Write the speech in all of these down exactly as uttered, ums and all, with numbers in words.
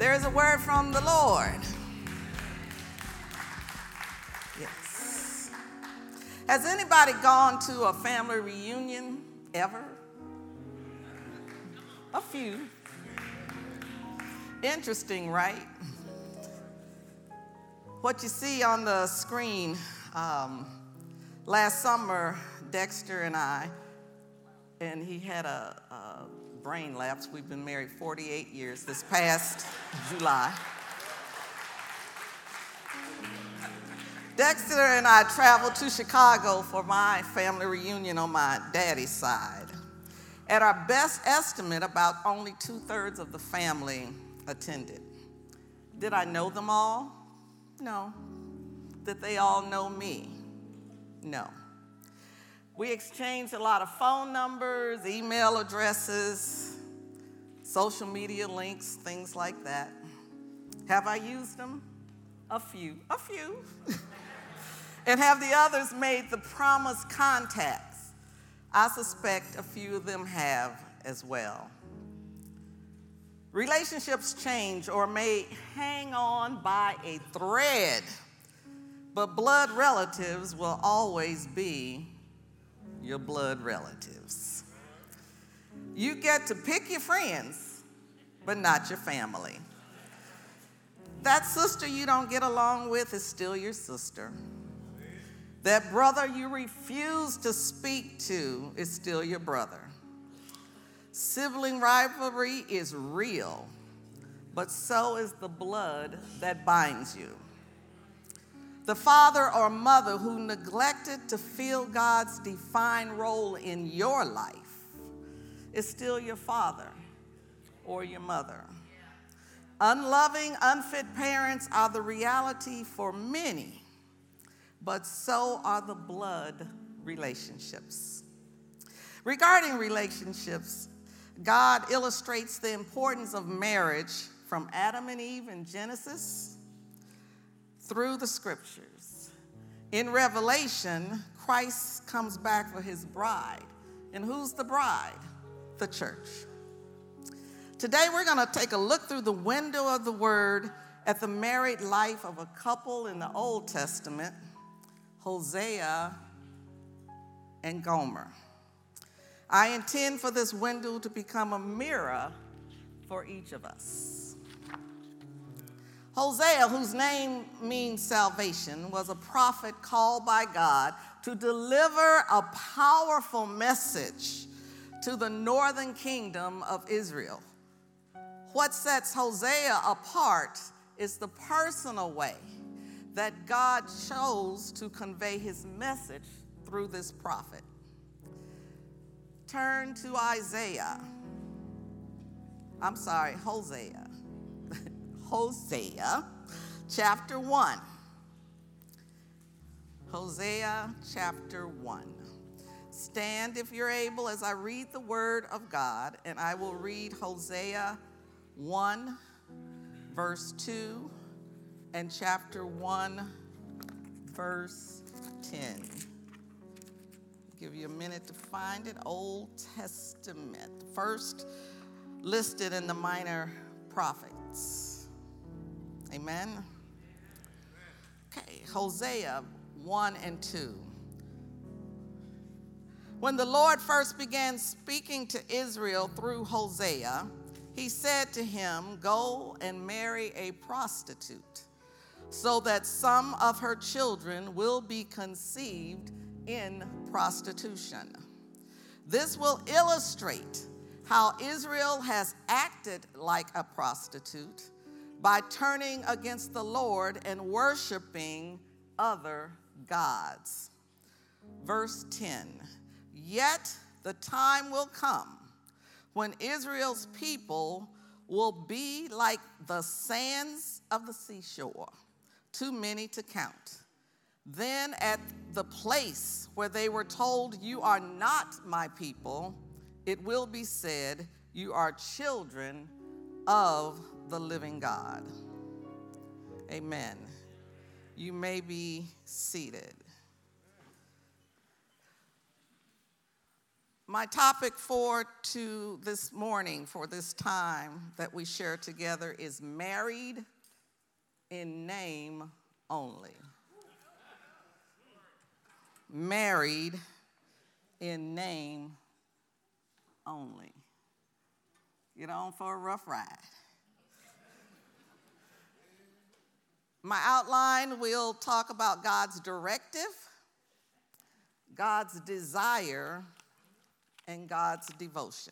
There's a word from the Lord. Yes. Has anybody gone to a family reunion ever? A few. Interesting, right? What you see on the screen, um, last summer, Dexter and I, and he had a, a brain lapse. We've been married forty-eight years this past July. Dexter and I traveled to Chicago for my family reunion on my daddy's side. At our best estimate, about only two-thirds of the family attended. Did I know them all? No. Did they all know me? No. We exchanged a lot of phone numbers, email addresses, social media links, things like that. Have I used them? A few, a few. And have the others made the promised contacts? I suspect a few of them have as well. Relationships change or may hang on by a thread, but blood relatives will always be your blood relatives. You get to pick your friends, but not your family. That sister you don't get along with is still your sister. That brother you refuse to speak to is still your brother. Sibling rivalry is real, but so is the blood that binds you. The father or mother who neglected to fill God's defined role in your life is still your father or your mother. Unloving, unfit parents are the reality for many, but so are the blood relationships. Regarding relationships, God illustrates the importance of marriage from Adam and Eve in Genesis through the scriptures. In Revelation, Christ comes back for his bride. And who's the bride? The church. Today we're going to take a look through the window of the word at the married life of a couple in the Old Testament, Hosea and Gomer. I intend for this window to become a mirror for each of us. Hosea, whose name means salvation, was a prophet called by God to deliver a powerful message to the northern kingdom of Israel. What sets Hosea apart is the personal way that God chose to convey his message through this prophet. Turn to Isaiah. I'm sorry, Hosea. Hosea, chapter one. Hosea, chapter one. Stand if you're able as I read the word of God, and I will read Hosea one, verse two, and chapter one, verse ten. Give you a minute to find it. Old Testament, first listed in the minor prophets. Amen. Okay, Hosea one and two. When the Lord first began speaking to Israel through Hosea, he said to him, "Go and marry a prostitute, so that some of her children will be conceived in prostitution. This will illustrate how Israel has acted like a prostitute by turning against the Lord and worshiping other gods." Verse ten, "Yet the time will come when Israel's people will be like the sands of the seashore, too many to count. Then at the place where they were told, 'You are not my people,' it will be said, 'You are children of the living God.'" Amen. You may be seated. My topic for to this morning, for this time that we share together, is married in name only. Married in name only. Get on for a rough ride. My outline will talk about God's directive, God's desire, and God's devotion.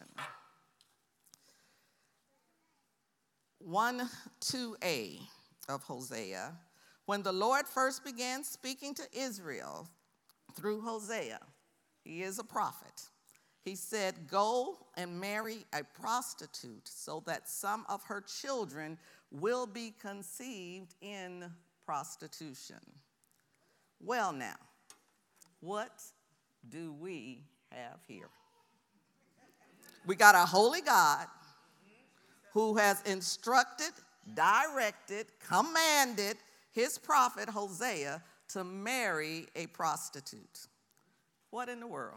one two a of Hosea. When the Lord first began speaking to Israel through Hosea, he is a prophet, he said, "Go and marry a prostitute so that some of her children will be conceived in prostitution." Well now, what do we have here? We got a holy God who has instructed, directed, commanded his prophet Hosea to marry a prostitute. What in the world?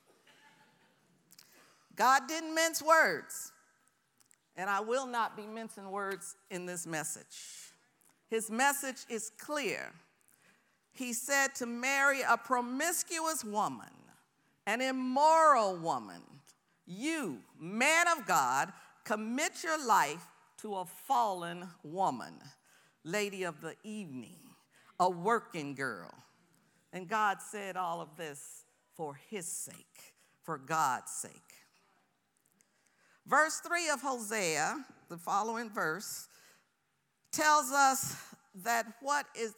God didn't mince words, and I will not be mincing words in this message. His message is clear. He said to marry a promiscuous woman, an immoral woman. You, man of God, commit your life to a fallen woman, lady of the evening, a working girl. And God said all of this for his sake, for God's sake. Verse three of Hosea, the following verse, tells us that what is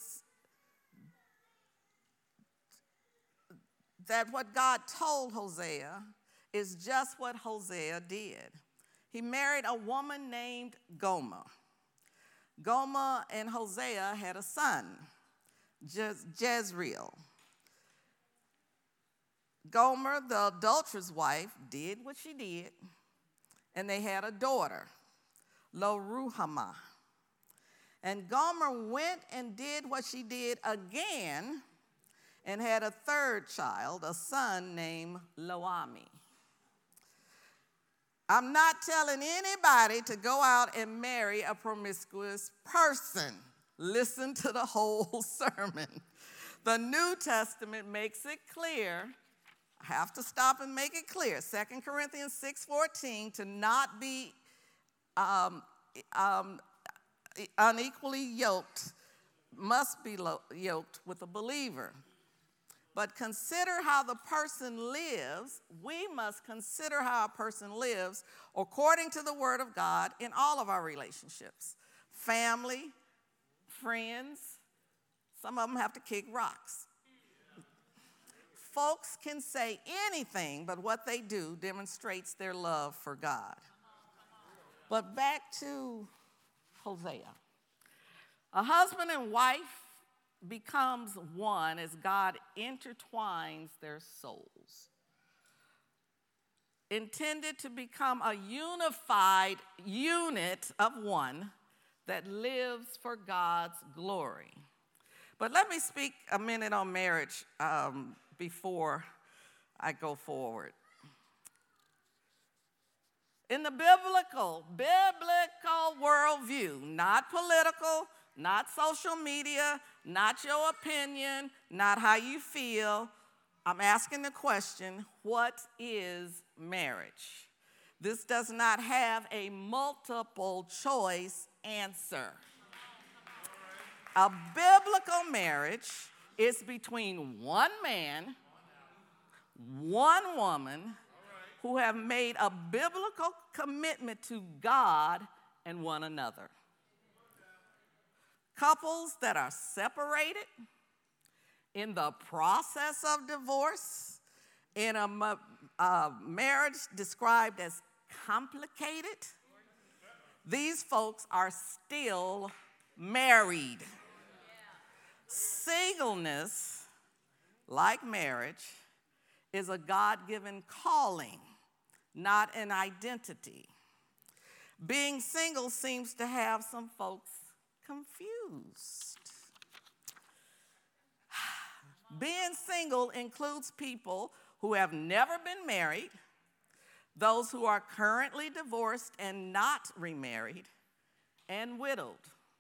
that what God told Hosea is just what Hosea did. He married a woman named Gomer. Gomer and Hosea had a son, Je- Jezreel. Gomer, the adulterous wife, did what she did, and they had a daughter, Lo-ruhamah. And Gomer went and did what she did again and had a third child, a son named Lo-ammi. I'm not telling anybody to go out and marry a promiscuous person. Listen to the whole sermon. The New Testament makes it clear. I have to stop and make it clear. Second Corinthians six fourteen, to not be um, um, unequally yoked, must be lo- yoked with a believer. But consider how the person lives. We must consider how a person lives according to the Word of God in all of our relationships. Family, friends, some of them have to kick rocks. Folks can say anything, but what they do demonstrates their love for God. But back to Hosea. A husband and wife becomes one as God intertwines their souls. Intended to become a unified unit of one that lives for God's glory. But let me speak a minute on marriage um, before I go forward. In the biblical, biblical worldview, not political, not social media, not your opinion, not how you feel, I'm asking the question, what is marriage? This does not have a multiple choice answer. A biblical marriage is between one man, one woman, who have made a biblical commitment to God and one another. Couples that are separated, in the process of divorce, in a uh, marriage described as complicated, these folks are still married. Singleness, like marriage, is a God-given calling, not an identity. Being single seems to have some folks confused. Being single includes people who have never been married, those who are currently divorced and not remarried, and widowed.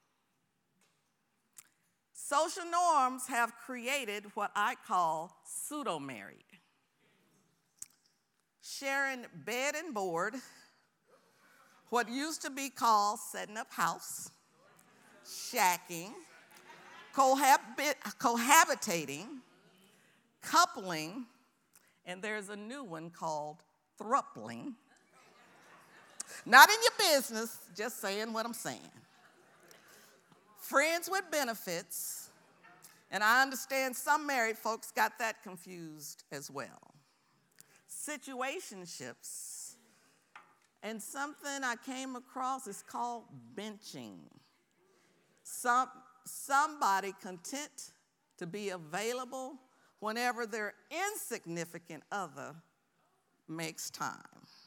Social norms have created what I call pseudo-married. Sharing bed and board, what used to be called setting up house, shacking, cohabit, cohabitating, coupling, and there's a new one called thrupling. Not in your business, just saying what I'm saying. Friends with benefits, and I understand some married folks got that confused as well. Situationships, and something I came across is called benching. Some, somebody content to be available whenever their insignificant other makes time.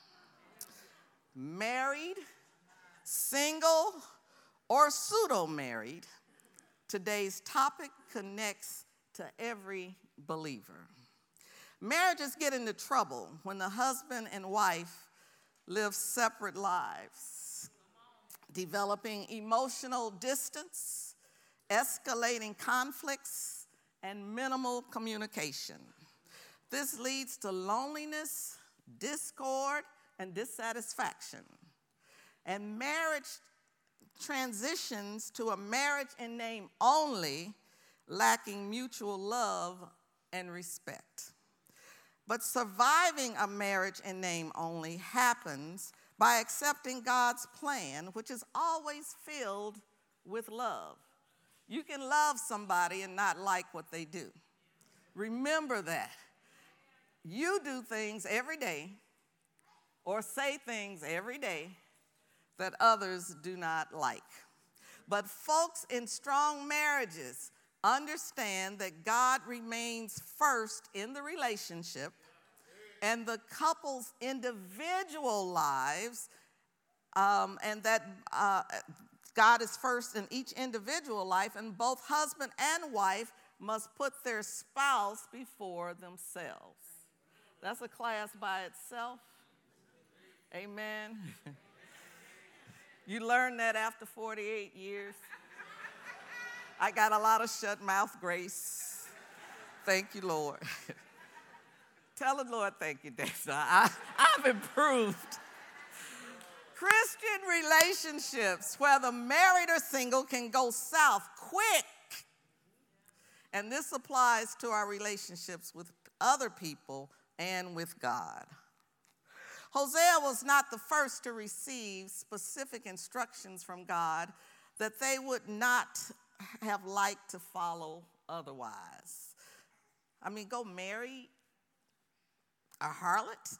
Married, single, or pseudo-married, today's topic connects to every believer. Marriages get into trouble when the husband and wife live separate lives, developing emotional distance, escalating conflicts, and minimal communication. This leads to loneliness, discord, and dissatisfaction. And marriage transitions to a marriage in name only, lacking mutual love and respect. But surviving a marriage in name only happens by accepting God's plan, which is always filled with love. You can love somebody and not like what they do. Remember that. You do things every day or say things every day that others do not like. But folks in strong marriages understand that God remains first in the relationship, and the couple's individual lives, um, and that uh, God is first in each individual life, and both husband and wife must put their spouse before themselves. That's a class by itself. Amen. You learn that after forty-eight years. I got a lot of shut mouth grace. Thank you, Lord. Tell the Lord, thank you, Dave. I, I've improved. Christian relationships, whether married or single, can go south quick. And this applies to our relationships with other people and with God. Hosea was not the first to receive specific instructions from God that they would not have liked to follow otherwise. I mean, go marry a harlot?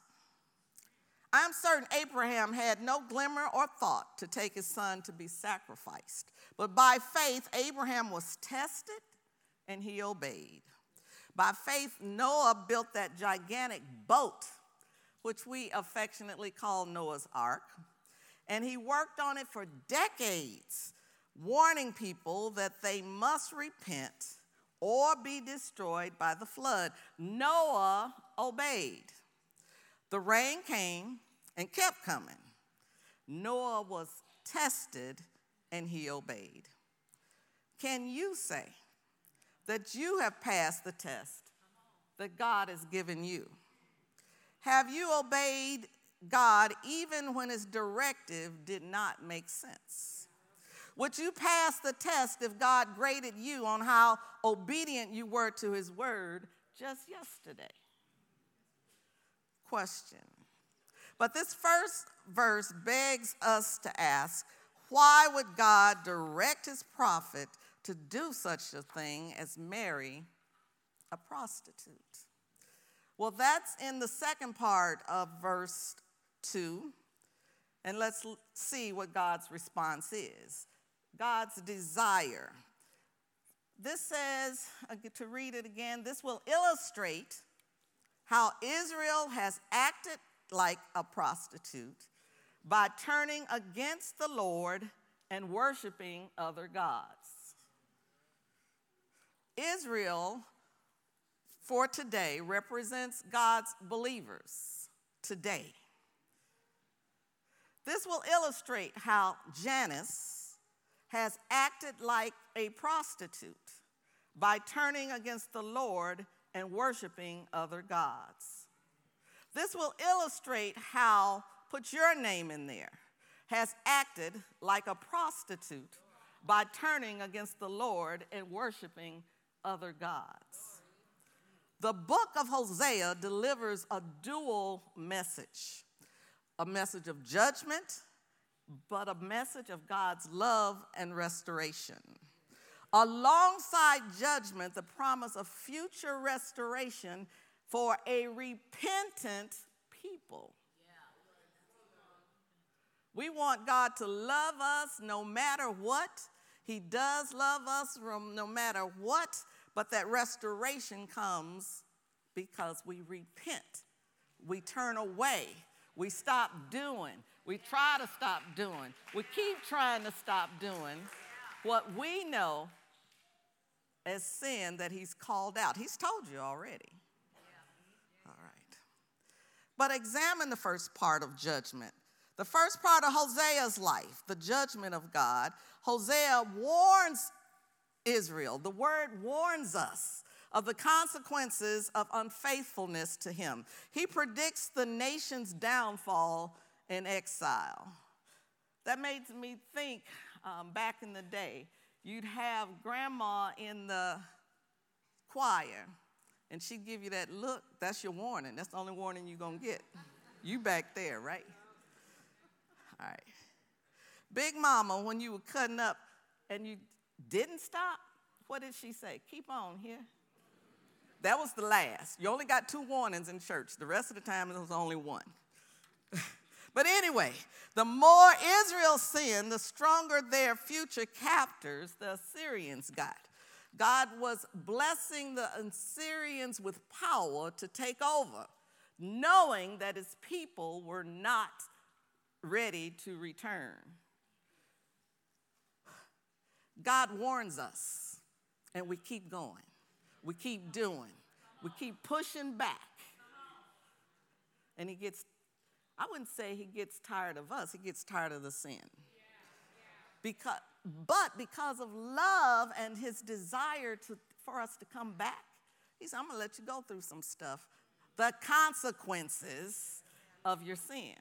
I'm certain Abraham had no glimmer or thought to take his son to be sacrificed. But by faith, Abraham was tested and he obeyed. By faith, Noah built that gigantic boat, which we affectionately call Noah's Ark, and he worked on it for decades, warning people that they must repent or be destroyed by the flood. Noah obeyed. The rain came and kept coming. Noah was tested and he obeyed. Can you say that you have passed the test that God has given you? Have you obeyed God even when his directive did not make sense? Would you pass the test if God graded you on how obedient you were to his word just yesterday? Question. But this first verse begs us to ask, why would God direct his prophet to do such a thing as marry a prostitute? Well, that's in the second part of verse two. And let's see what God's response is. God's desire. This says, to read it again, this will illustrate how Israel has acted like a prostitute by turning against the Lord and worshiping other gods. Israel, for today, represents God's believers today. This will illustrate how Jannes has acted like a prostitute by turning against the Lord and worshiping other gods. This will illustrate how, put your name in there, has acted like a prostitute by turning against the Lord and worshiping other gods. The book of Hosea delivers a dual message, a message of judgment, but a message of God's love and restoration. Alongside judgment, the promise of future restoration for a repentant people. We want God to love us no matter what. He does love us from no matter what, but that restoration comes because we repent. We turn away. We stop doing. We try to stop doing. We keep trying to stop doing what we know as sin that he's called out. He's told you already. All right. But examine the first part of judgment. The first part of Hosea's life, the judgment of God. Hosea warns Israel. The word warns us of the consequences of unfaithfulness to him. He predicts the nation's downfall and exile. That made me think um, back in the day, you'd have grandma in the choir, and she'd give you that look. That's your warning. That's the only warning you're going to get. You back there, right? All right. Big Mama, when you were cutting up and you didn't stop, what did she say? Keep on here. That was the last. You only got two warnings in church. The rest of the time, it was only one. But anyway, the more Israel sinned, the stronger their future captors, the Assyrians, got. God was blessing the Assyrians with power to take over, knowing that his people were not ready to return. God warns us, and we keep going. We keep doing. We keep pushing back. And he gets, I wouldn't say he gets tired of us. He gets tired of the sin. Because, but because of love and his desire to, for us to come back, he said, I'm going to let you go through some stuff. The consequences of your sin.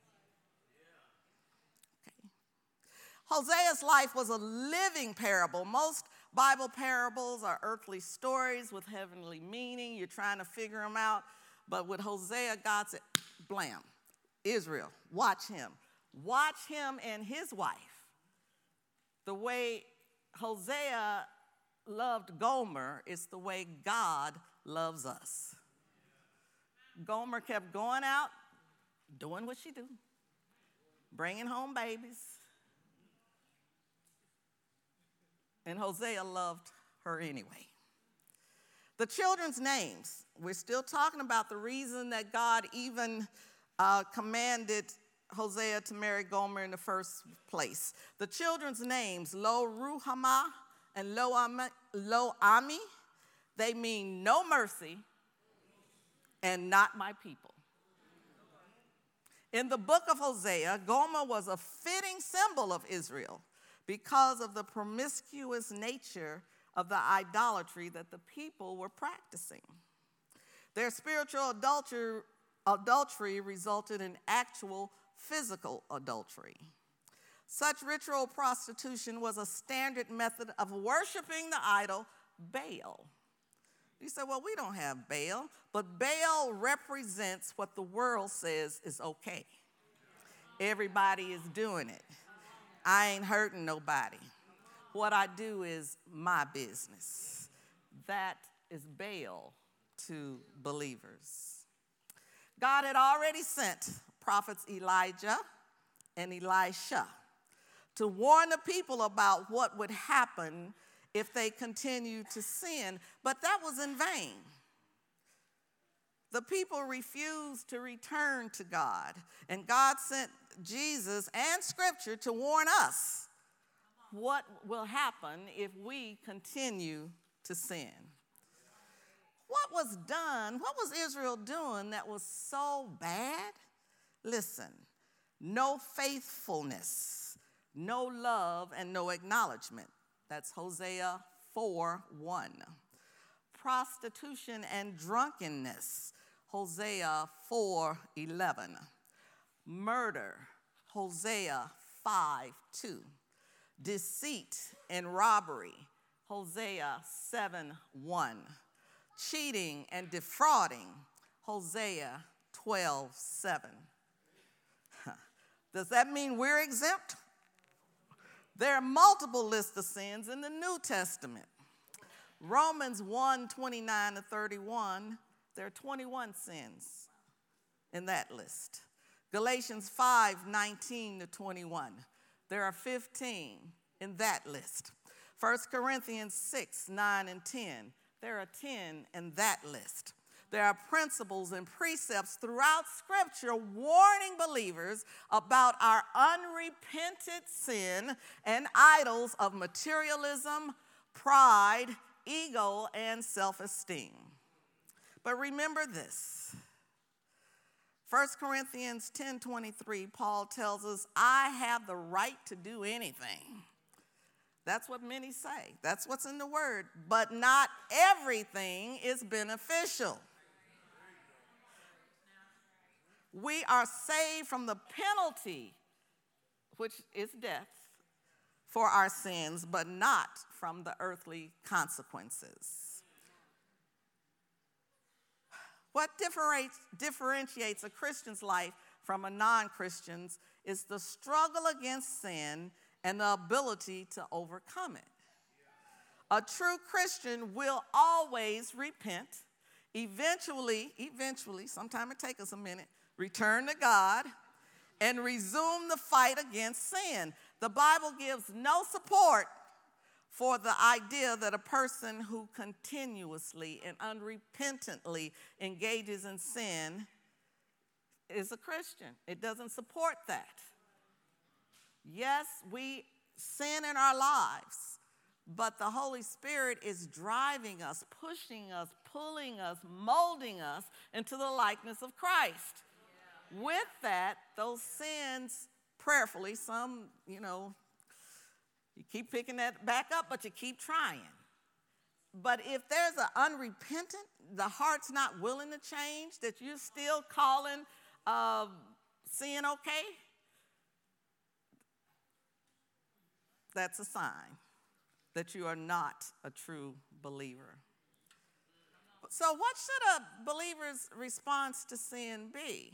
Okay. Hosea's life was a living parable. Most Bible parables are earthly stories with heavenly meaning. You're trying to figure them out. But with Hosea, God said, blam, Israel, watch him. Watch him and his wife. The way Hosea loved Gomer is the way God loves us. Gomer kept going out, doing what she do, bringing home babies. And Hosea loved her anyway. The children's names, we're still talking about the reason that God even uh, commanded Hosea to marry Gomer in the first place. The children's names, Lo Ruhamah and Lo Ami, they mean no mercy and not my people. In the book of Hosea, Gomer was a fitting symbol of Israel because of the promiscuous nature of the idolatry that the people were practicing. Their spiritual adultery, adultery resulted in actual physical adultery. Such ritual prostitution was a standard method of worshiping the idol Baal. You say, well, we don't have Baal, but Baal represents what the world says is okay. Everybody is doing it. I ain't hurting nobody. What I do is my business. That is Baal to believers. God had already sent prophets Elijah and Elisha to warn the people about what would happen if they continued to sin, but that was in vain. The people refused to return to God, and God sent Jesus and Scripture to warn us what will happen if we continue to sin. What was done, what was Israel doing that was so bad? Listen, no faithfulness, no love, and no acknowledgement. That's Hosea four one. Prostitution and drunkenness, Hosea four eleven. Murder, Hosea five two. Deceit and robbery, Hosea seven one. Cheating and defrauding, Hosea twelve seven. Does that mean we're exempt? There are multiple lists of sins in the New Testament. Romans one twenty-nine to thirty-one, there are twenty-one sins in that list. Galatians five nineteen to twenty-one, there are fifteen in that list. First Corinthians six nine and ten, there are ten in that list. There are principles and precepts throughout Scripture warning believers about our unrepented sin and idols of materialism, pride, ego, and self-esteem. But remember this. First Corinthians ten twenty-three, Paul tells us, I have the right to do anything. That's what many say. That's what's in the word. But not everything is beneficial. We are saved from the penalty, which is death, for our sins, but not from the earthly consequences. What differentiates a Christian's life from a non-Christian's is the struggle against sin and the ability to overcome it. A true Christian will always repent, eventually, eventually, sometime it takes us a minute, return to God, and resume the fight against sin. The Bible gives no support for the idea that a person who continuously and unrepentantly engages in sin is a Christian. It doesn't support that. Yes, we sin in our lives, but the Holy Spirit is driving us, pushing us, pulling us, molding us into the likeness of Christ. Yeah. With that, those sins, prayerfully, some, you know, you keep picking that back up, but you keep trying. But if there's an unrepentant, the heart's not willing to change, that you're still calling uh, sin okay, that's a sign that you are not a true believer. So what should a believer's response to sin be?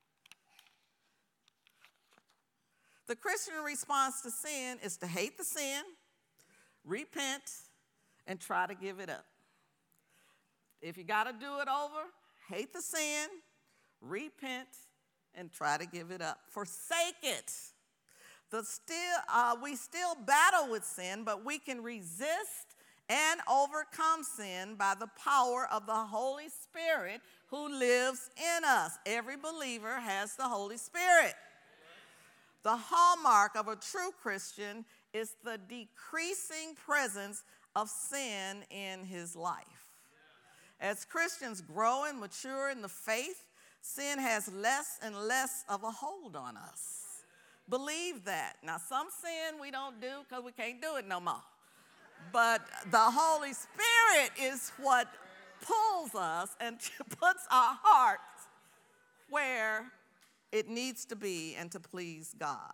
The Christian response to sin is to hate the sin, repent, and try to give it up. If you got to do it over, hate the sin, repent, and try to give it up. Forsake it. The still, uh, we still battle with sin, but we can resist and overcome sin by the power of the Holy Spirit who lives in us. Every believer has the Holy Spirit. The hallmark of a true Christian is the decreasing presence of sin in his life. As Christians grow and mature in the faith, sin has less and less of a hold on us. Believe that. Now, some sin we don't do because we can't do it no more. But the Holy Spirit is what pulls us and puts our hearts where it needs to be and to please God.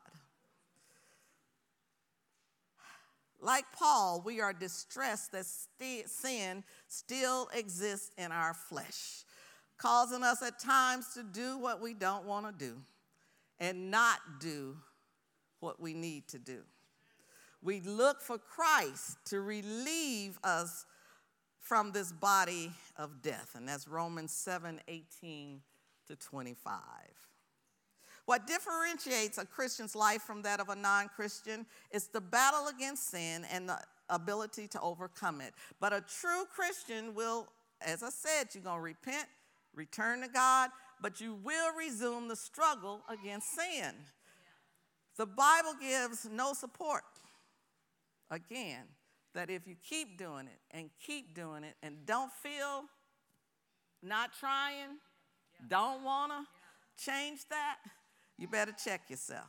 Like Paul, we are distressed that st- sin still exists in our flesh, causing us at times to do what we don't want to do and not do what we need to do. We look for Christ to relieve us from this body of death, and that's Romans seven eighteen to twenty-five. What differentiates a Christian's life from that of a non-Christian is the battle against sin and the ability to overcome it. But a true Christian will, as I said, you're going to repent, return to God, but you will resume the struggle against sin. The Bible gives no support, again, that if you keep doing it and keep doing it and don't feel, not trying, don't want to change that, You better check yourself.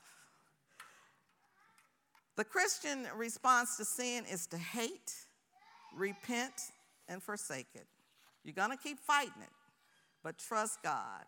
The Christian response to sin is to hate, repent, and forsake it. You're going to keep fighting it, but trust God.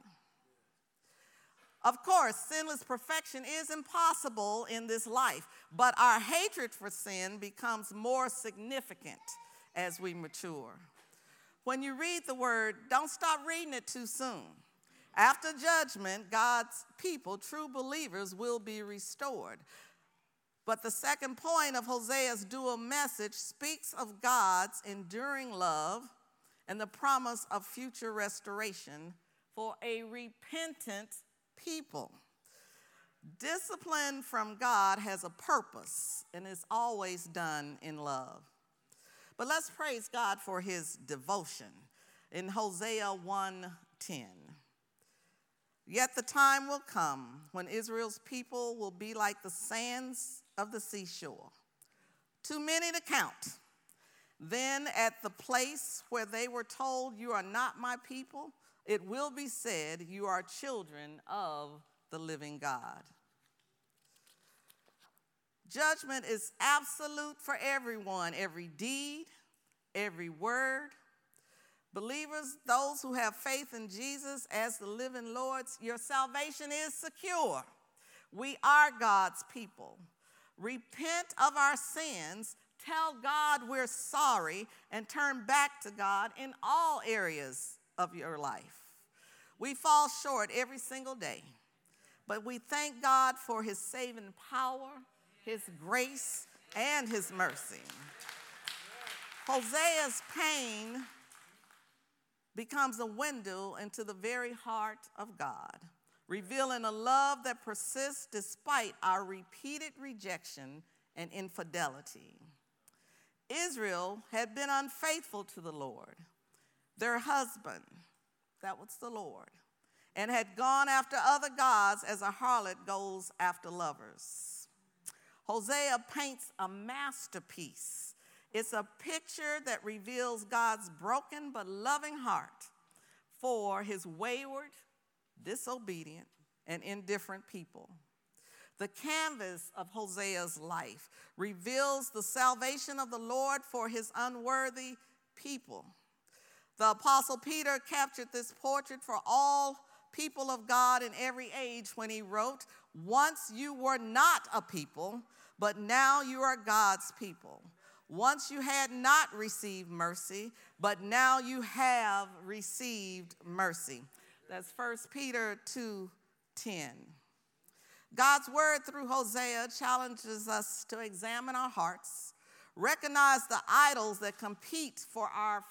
Of course, sinless perfection is impossible in this life, but our hatred for sin becomes more significant as we mature. When you read the word, don't stop reading it too soon. After judgment, God's people, true believers, will be restored. But the second point of Hosea's dual message speaks of God's enduring love and the promise of future restoration for a repentant people. Discipline from God has a purpose and is always done in love. But let's praise God for his devotion in Hosea one ten. Yet the time will come when Israel's people will be like the sands of the seashore, too many to count. Then at the place where they were told, "You are not my people," it will be said, "You are children of the living God." Judgment is absolute for everyone, every deed, every word. Believers, those who have faith in Jesus as the living Lord, your salvation is secure. We are God's people. Repent of our sins, tell God we're sorry, and turn back to God in all areas of your life. We fall short every single day, but we thank God for his saving power, his grace, and his mercy. Hosea's pain becomes a window into the very heart of God, revealing a love that persists despite our repeated rejection and infidelity. Israel had been unfaithful to the Lord. Their husband, that was the Lord, and had gone after other gods as a harlot goes after lovers. Hosea paints a masterpiece. It's a picture that reveals God's broken but loving heart for his wayward, disobedient, and indifferent people. The canvas of Hosea's life reveals the salvation of the Lord for his unworthy people. The Apostle Peter captured this portrait for all people of God in every age when he wrote, "Once you were not a people, but now you are God's people. Once you had not received mercy, but now you have received mercy." That's First Peter two ten. God's word through Hosea challenges us to examine our hearts, recognize the idols that compete for our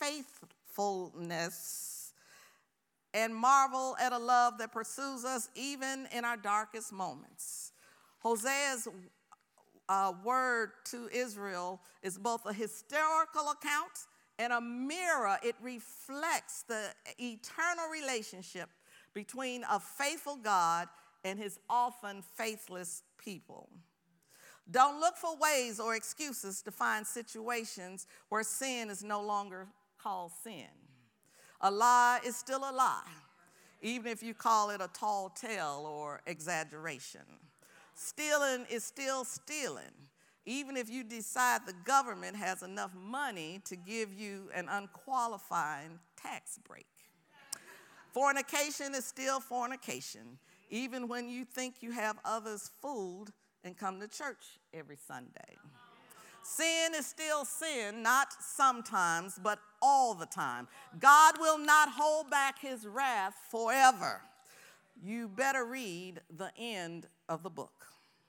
faithfulness, and marvel at a love that pursues us even in our darkest moments. Hosea's uh, word to Israel is both a historical account and a mirror. It reflects the eternal relationship between a faithful God and his often faithless people. Don't look for ways or excuses to find situations where sin is no longer called sin. A lie is still a lie, even if you call it a tall tale or exaggeration. Stealing is still stealing, even if you decide the government has enough money to give you an unqualified tax break. Fornication is still fornication, even when you think you have others fooled and come to church every Sunday. Sin is still sin, not sometimes, but all the time. God will not hold back his wrath forever. You better read the end of the book.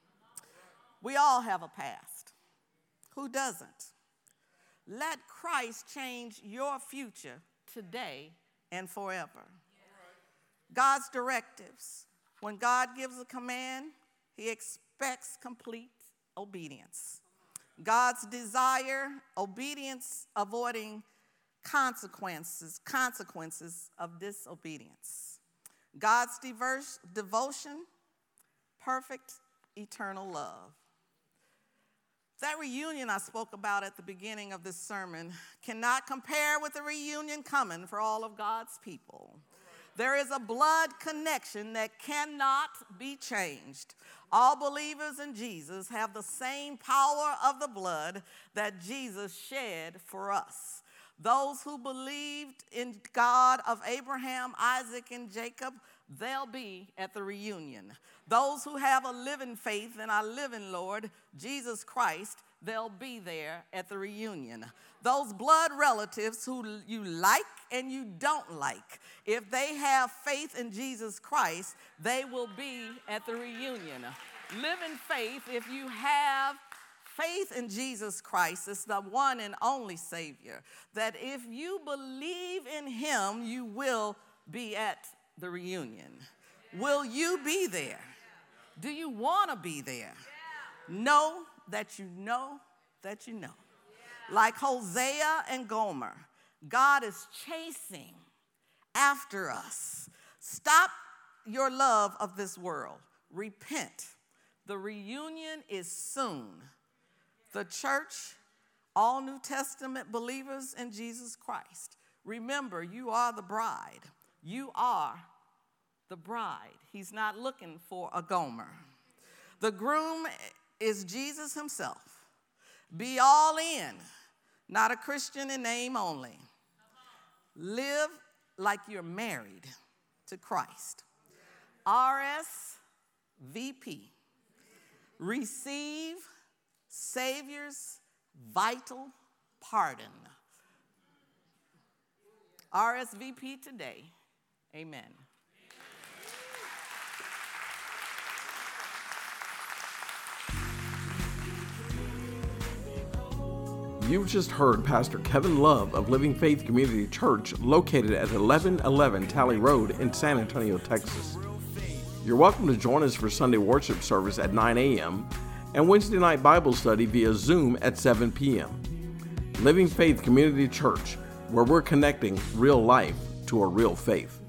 We all have a past. Who doesn't? Let Christ change your future today and forever. God's directives. When God gives a command, he expects complete obedience. God's desire, obedience, avoiding consequences, consequences of disobedience. God's diverse devotion, perfect eternal love. That reunion I spoke about at the beginning of this sermon cannot compare with the reunion coming for all of God's people. There is a blood connection that cannot be changed. All believers in Jesus have the same power of the blood that Jesus shed for us. Those who believed in God of Abraham, Isaac, and Jacob, they'll be at the reunion. Those who have a living faith in our living Lord, Jesus Christ, they'll be there at the reunion. Those blood relatives who you like and you don't like, if they have faith in Jesus Christ, they will be at the reunion. Live in faith. If you have faith in Jesus Christ, it's the one and only Savior, that if you believe in him, you will be at the reunion. Will you be there? Do you want to be there? Know that you know that you know. Like Hosea and Gomer, God is chasing after us. Stop your love of this world. Repent. The reunion is soon. The church, all New Testament believers in Jesus Christ, remember, you are the bride. You are the bride. He's not looking for a Gomer. The groom is Jesus himself. Be all in, not a Christian in name only. Live like you're married to Christ. R S V P. Receive Savior's vital pardon. R S V P today. Amen. You've just heard Pastor Kevin Love of Living Faith Community Church, located at eleven eleven Talley Road in San Antonio, Texas. You're welcome to join us for Sunday worship service at nine a.m. and Wednesday night Bible study via Zoom at seven p.m. Living Faith Community Church, where we're connecting real life to a real faith.